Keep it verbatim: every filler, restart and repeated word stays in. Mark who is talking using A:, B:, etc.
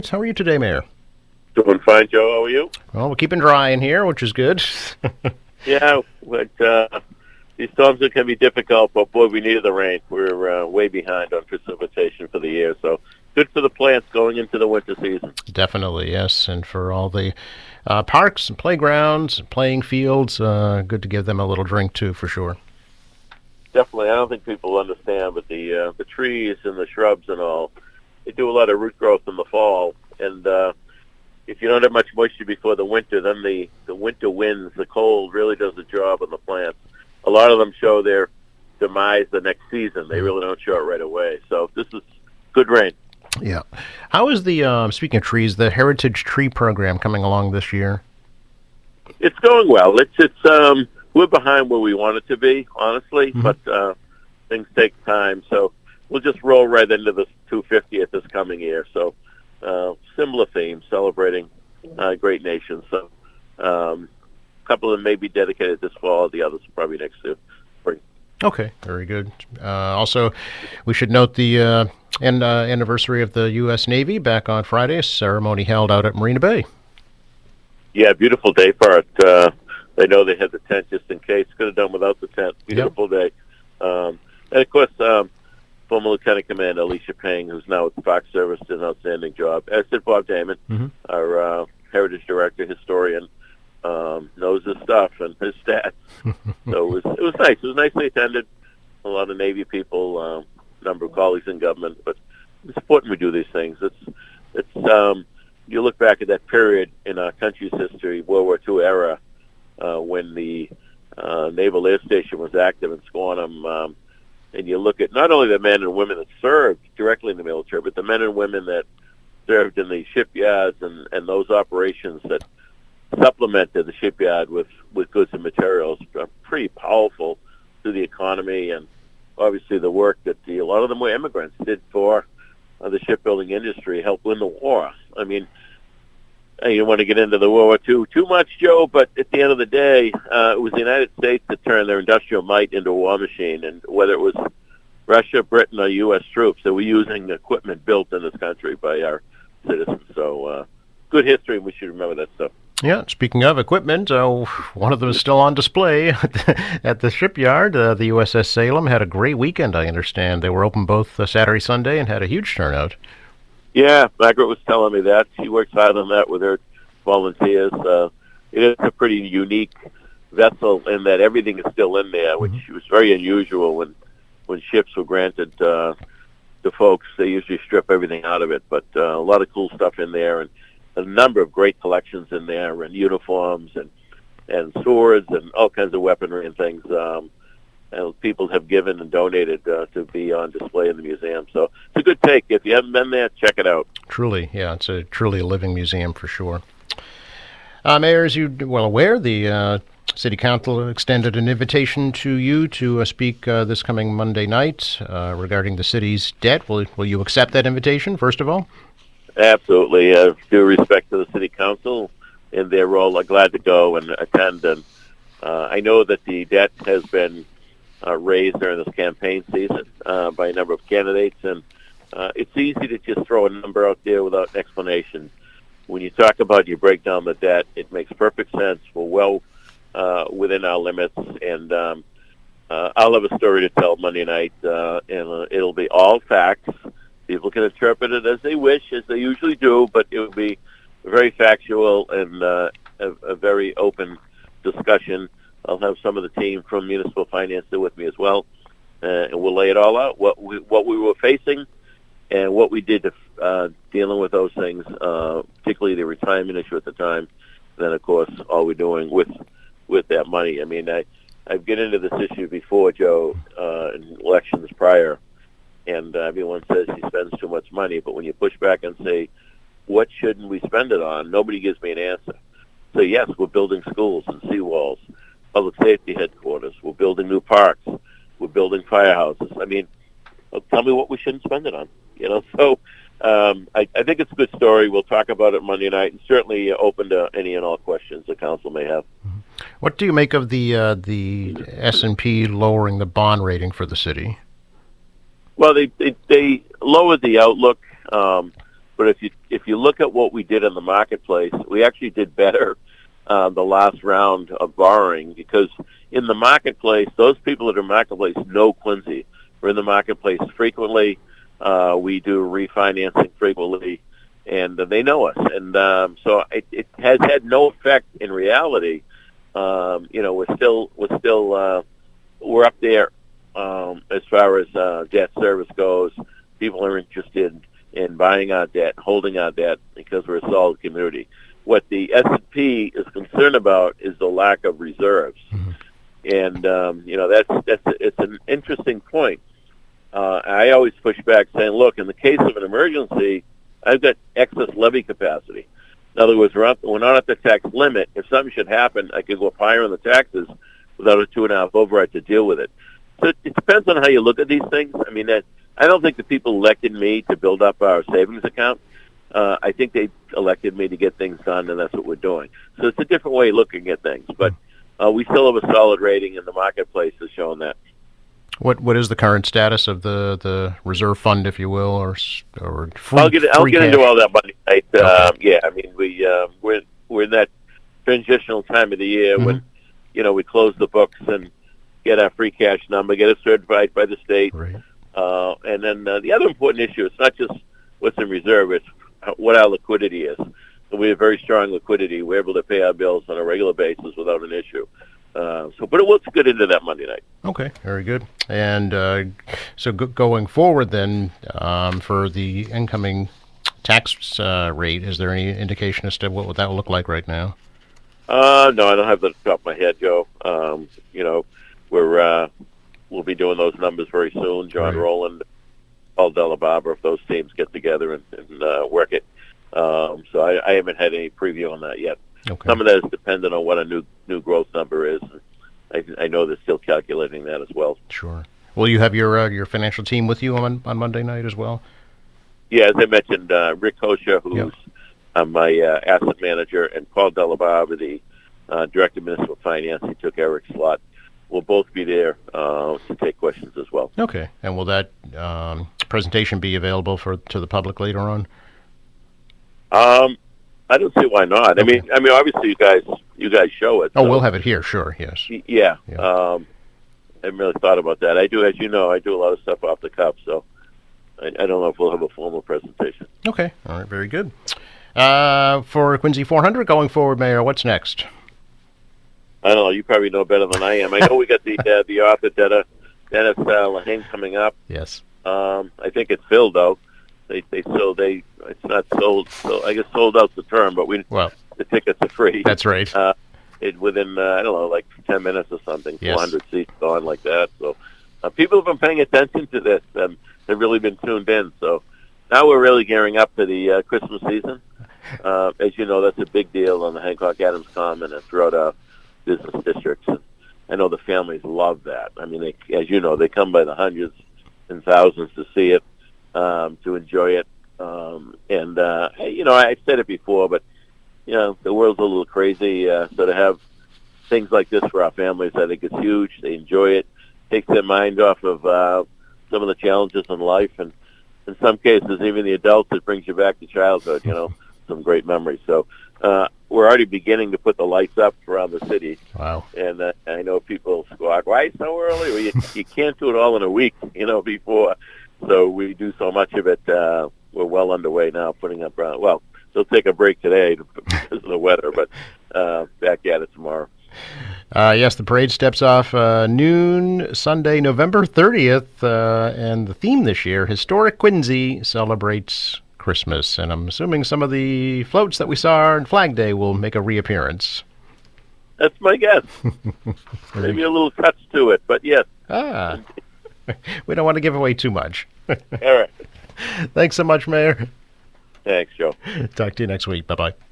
A: How are you today, Mayor?
B: Doing fine, Joe. How are you?
A: Well, we're keeping dry in here, which is good.
B: Yeah, but uh, these storms can be difficult, but boy, we needed the rain. We're uh, way behind on precipitation for the year, so good for the plants going into the winter season.
A: Definitely, yes. And for all the uh, parks and playgrounds, and playing fields, uh, good to give them a little drink, too, for sure.
B: Definitely. I don't think people understand, but the uh, the trees and the shrubs and all, they do a lot of root growth in the fall, and uh, if you don't have much moisture before the winter, then the, the winter winds, the cold, really does the job on the plants. A lot of them show their demise the next season. They really don't show it right away. So this is good rain.
A: Yeah. How is the, um, speaking of trees, the Heritage Tree Program coming along this year?
B: It's going well. It's, it's, um, we're behind where we want it to be, honestly, mm-hmm. but uh, things take time. So we'll just roll right into the two hundred fiftieth this coming year. So uh, similar theme, celebrating uh, great nations. So um, a couple of them may be dedicated this fall. The others probably next spring.
A: Okay, very good. Uh, also, we should note the uh, end, uh, anniversary of the U S Navy back on Friday, a ceremony held out at Marina Bay.
B: Yeah, beautiful day for it. Uh, they know they had the tent just in case. Could have done without the tent. Beautiful yep. day. Um, and, of course, um, former Lieutenant Commander Alicia Payne, who's now with the Park Service, did an outstanding job. As did Bob Damon, mm-hmm. our uh, Heritage Director, historian, um, knows his stuff and his stats. So it was it was nice. It was nicely attended. A lot of Navy people, a uh, number of colleagues in government. But it's important we do these things. It's it's um, you look back at that period in our country's history, World War Two era, uh, when the uh, Naval Air Station was active in Squantum. Um, and you look at not only the men and women that served directly in the military, but the men and women that served in the shipyards and, and those operations that supplemented the shipyard with, with goods and materials are pretty powerful to the economy, and obviously the work that the, a lot of them were immigrants did for uh, the shipbuilding industry, helped win the war. I mean, you don't want to get into the World War Two too much, Joe, but at the end of the day, uh, it was the United States that turned their industrial might into a war machine, and whether it was Russia, Britain, or U S troops, that were using equipment built in this country by our citizens. So uh, good history, and we should remember that stuff.
A: Yeah, speaking of equipment, uh, one of them is still on display at the shipyard. Uh, the U S S Salem had a great weekend, I understand. They were open both uh, Saturday, Sunday, and had a huge turnout.
B: Yeah, Margaret was telling me that. She works hard on that with her volunteers. Uh, it is a pretty unique vessel in that everything is still in there, which mm-hmm. was very unusual when when ships were granted uh, to folks. They usually strip everything out of it, but uh, a lot of cool stuff in there, and a number of great collections in there, and uniforms and and swords and all kinds of weaponry and things. Um, and people have given and donated uh, to be on display in the museum. So it's a good take. If you haven't been there, check it out.
A: Truly, yeah, it's a truly a living museum for sure. Uh, Mayor, as you're well aware, the uh, City Council extended an invitation to you to uh, speak uh, this coming Monday night uh, regarding the city's debt. Will, will you accept that invitation, first of all?
B: Absolutely. Uh, due respect to the City Council in their role, I'm glad to go and attend. And uh, I know that the debt has been uh, raised during this campaign season uh, by a number of candidates, and uh, it's easy to just throw a number out there without an explanation. When you talk about you break down the debt, it makes perfect sense. We're well uh, within our limits, and um, uh, I'll have a story to tell Monday night, uh, and uh, it'll be all facts. People can interpret it as they wish, as they usually do, but it will be very factual and uh, a, a very open discussion. I'll have some of the team from Municipal Finance there with me as well, uh, and we'll lay it all out, what we, what we were facing and what we did to uh, dealing with those things, uh, particularly the retirement issue at the time. And then, of course, all we're doing with with that money. I mean, I, I've get into this issue before, Joe, uh, in elections prior, and uh, everyone says he spends too much money. But when you push back and say, what shouldn't we spend it on, nobody gives me an answer. So, yes, we're building schools and seawalls, public safety headquarters. We're building new parks. We're building firehouses. I mean, tell me what we shouldn't spend it on. You know, so um, I, I think it's a good story. We'll talk about it Monday night, and certainly open to any and all questions the council may have.
A: What do you make of the uh, the S and P lowering the bond rating for the city?
B: Well, they they, they lowered the outlook, um, But if you if you look at what we did in the marketplace, we actually did better uh, the last round of borrowing, because in the marketplace, those people that are in the marketplace know Quincy. We're in the marketplace frequently. Uh, we do refinancing frequently, and uh, they know us. And um, so it, it has had no effect in reality. Um, you know, we're still we're still uh, we're up there um, as far as uh, debt service goes. People are interested in buying our debt, holding our debt, because we're a solid community. What the S and P is concerned about is the lack of reserves, mm-hmm. and um, you know that's that's it's an interesting point. Uh, I always push back, saying, "Look, in the case of an emergency, I've got excess levy capacity. In other words, we're, up, we're not at the tax limit. If something should happen, I could go up higher on the taxes without a two and a half override to deal with it." So it, it depends on how you look at these things. I mean, that, I don't think the people elected me to build up our savings account. Uh, I think they elected me to get things done, and that's what we're doing. So it's a different way of looking at things. But uh, we still have a solid rating, and the marketplace has shown that.
A: What what is the current status of the, the reserve fund, if you will, or or free,
B: I'll get I'll get
A: cash?
B: into all that Monday night.
A: Okay.
B: Um, yeah, I mean we uh, we're we're in that transitional time of the year mm-hmm. when you know we close the books and get our free cash number, get it certified by the state,
A: right.
B: uh, and then uh, the other important issue is not just what's in reserve; it's what our liquidity is. So we have very strong liquidity. We're able to pay our bills on a regular basis without an issue. Uh, so, but it looks good into that Monday night.
A: Okay, very good. And uh, so go- going forward then, um, for the incoming tax uh, rate, is there any indication as to what would that look like right now?
B: Uh, no, I don't have that off the top of my head, Joe. Um, you know, we're, uh, we'll be doing those numbers very soon. John
A: right.
B: Rowland, Paul Delababa, if those teams get together and, and uh, work it. Um, so I, I haven't had any preview on that yet.
A: Okay.
B: Some of that is dependent on what a new new growth number is. I, I know they're still calculating that as well.
A: Sure. Will you have your uh, your financial team with you on on Monday night as well?
B: Yeah, as I mentioned, uh, Rick Kosha, who's
A: yep.
B: uh, my uh, asset manager, and Paul Delababa, the uh, director of municipal finance, he took Eric's slot. We'll both be there uh, to take questions as well.
A: Okay. And will that um, presentation be available for to the public later on?
B: Um. I don't see why not. I
A: okay.
B: mean, I mean, obviously, you guys, you guys show it.
A: Oh,
B: so.
A: we'll have it here, sure. Yes.
B: Yeah.
A: yeah.
B: Um, I haven't really thought about that. I do, as you know, I do a lot of stuff off the cuff, so I, I don't know if we'll have a formal presentation.
A: Okay. All right. Very good. Uh, for Quincy four hundred going forward, Mayor, what's next?
B: I don't know. You probably know better than I am. I know we got the uh, the author Dennis Dennis uh, Lehane coming up.
A: Yes.
B: Um, I think it's filled though. They they so they it's not sold. So I guess sold out's the term, but we
A: well
B: the tickets are free.
A: That's right.
B: Uh, it within uh, I don't know like ten minutes or something.
A: Yes.
B: four hundred seats gone like that. So uh, people have been paying attention to this and they've really been tuned in. So now we're really gearing up for the uh, Christmas season. Uh, as you know, that's a big deal on the Hancock Adams Common and throughout our business districts. And I know the families love that. I mean, they, as you know, they come by the hundreds and thousands to see it. Um, to enjoy it, um, and uh, you know, I said it before, but you know, the world's a little crazy. Uh, so to have things like this for our families, I think it's huge. They enjoy it, takes their mind off of uh, some of the challenges in life, and in some cases, even the adults, it brings you back to childhood. You know, some great memories. So uh, we're already beginning to put the lights up around the city.
A: Wow!
B: And uh, I know people squawk, "Why so early?" Well, you, you can't do it all in a week, you know, before. So we do so much of it. Uh, we're well underway now, putting up. Uh, well, they'll take a break today because of the weather, but uh, back at it tomorrow.
A: Uh, yes, the parade steps off uh, noon Sunday, November thirtieth, uh, and the theme this year, Historic Quincy Celebrates Christmas. And I'm assuming some of the floats that we saw on Flag Day will make a reappearance.
B: That's my guess. Maybe a little touch to it, but yes.
A: Ah. We don't want to give away too much.
B: All right.
A: Thanks so much, Mayor.
B: Thanks, Joe.
A: Talk to you next week. Bye-bye.